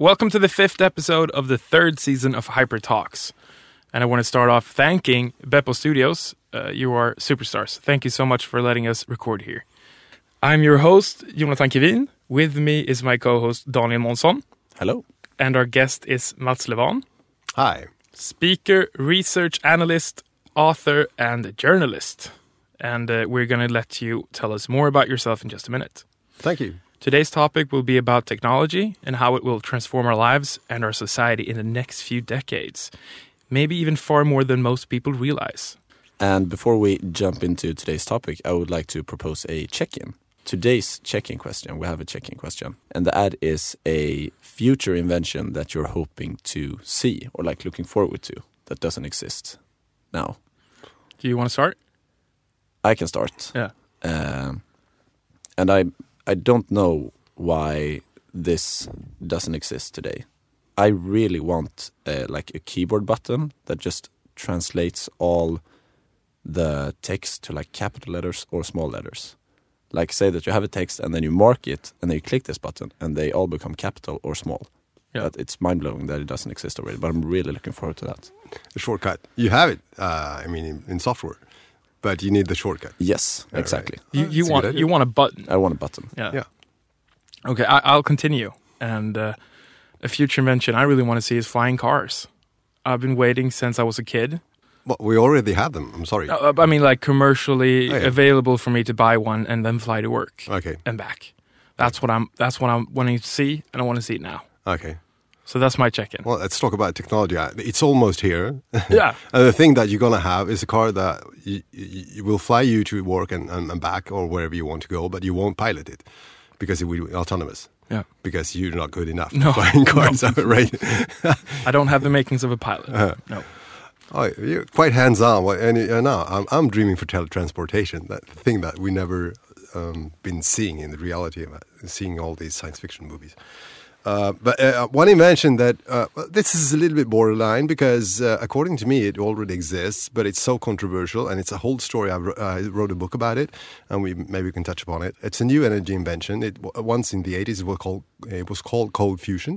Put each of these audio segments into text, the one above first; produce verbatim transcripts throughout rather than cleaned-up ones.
Welcome to the fifth episode of the third season of Hyper Talks. And I want to start off thanking Beppo Studios. Uh, you are superstars. Thank you so much for letting us record here. I'm your host, Jonathan Kevin. With me is my co-host, Daniel Månsson. Hello. And our guest is Mats Levan. Hi. Speaker, research analyst, author, and journalist. And uh, we're going to let you tell us more about yourself in just a minute. Thank you. Today's topic will be about technology and how it will transform our lives and our society in the next few decades. Maybe even far more than most people realize. And before we jump into today's topic, I would like to propose a check-in. Today's check-in question, we have a check-in question. And that is a future invention that you're hoping to see or like looking forward to that doesn't exist now. Do you want to start? I can start. Yeah. Um, and I I don't know why this doesn't exist today. I really want uh, like a keyboard button that just translates all the text to like capital letters or small letters. Like say that you have a text and then you mark it and then you click this button and they all become capital or small. Yeah. But it's mind-blowing that it doesn't exist already, but I'm really looking forward to that. A shortcut. You have it, uh, I mean, in, in software, but you need the shortcut. Yes, All exactly. right. You, you That's a want good idea. you want a button. I want a button. Yeah. Yeah. Okay, I, I'll continue. And uh, a future invention I really want to see is flying cars. I've been waiting since I was a kid. Well, we already have them. I'm sorry. Uh, I mean, like commercially Oh, yeah. available for me to buy one and then fly to work Okay. and back. That's what I'm. That's what I'm wanting to see, and I want to see it now. Okay. So that's my check-in. Well, let's talk about technology. Uh, It's almost here. Yeah. And the thing that you're going to have is a car that y- y- y- will fly you to work and, and, and back or wherever you want to go, but you won't pilot it because it will be autonomous. Yeah. Because you're not good enough No. for flying cars, right? I don't have the makings of a pilot. Uh-huh. No. Oh, you're quite hands-on. Well, and uh, no, I'm, I'm dreaming for teletransportation, that thing that we never um, been seeing in the reality of it, seeing all these science fiction movies. Uh, but uh, one invention that, uh, well, this is a little bit borderline because uh, according to me it already exists, but it's so controversial and it's a whole story. I wrote, I wrote a book about it and we maybe we can touch upon it. It's a new energy invention. It once in the eighties it was called, it was called cold fusion.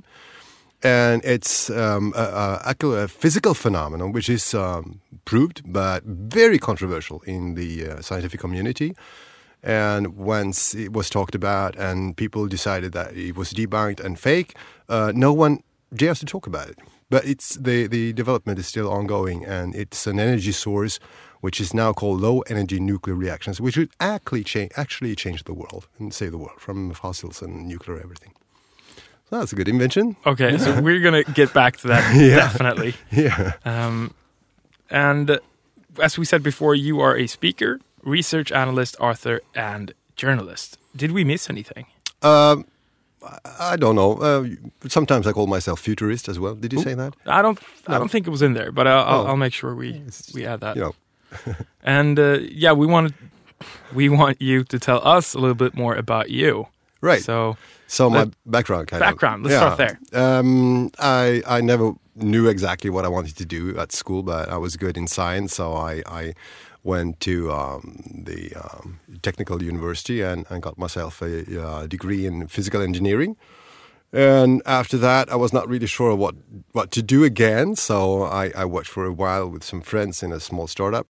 And it's um, a, a, a physical phenomenon which is um, proved but very controversial in the uh, scientific community. And once it was talked about and people decided that it was debunked and fake, uh, no one dares to talk about it. But it's the, the development is still ongoing, and it's an energy source which is now called low-energy nuclear reactions, which would actually change, actually change the world and save the world from fossils and nuclear everything. So that's a good invention. Okay, so we're going to get back to that, Yeah. definitely. Yeah. Um, and uh, as we said before, you are a speaker, research analyst, author, and journalist. Did we miss anything? Um, I I don't know. Uh, sometimes I call myself futurist as well. Did you Ooh. say that? I don't. I No. don't think it was in there, but I'll, I'll, Oh. I'll make sure we we add that. You know. And uh, yeah, we want we want you to tell us a little bit more about you. Right. So So my Let- background kind background. of. Let's start there. Um, I I never knew exactly what I wanted to do at school, but I was good in science, so I, I went to um, the um, technical university and, and got myself a, uh degree in physical engineering. And after that, I was not really sure what, what to do again, so I, I worked for a while with some friends in a small startup.